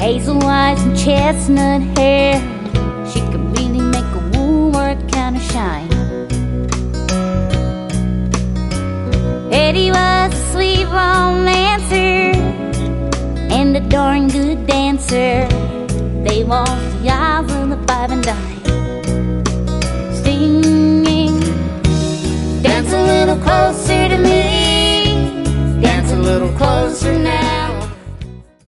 Hazel eyes and chestnut hair, she could really make a woolwork counter shine. Eddie was a sweet romancer and a darn good dancer. They walked the aisles of the five and dime.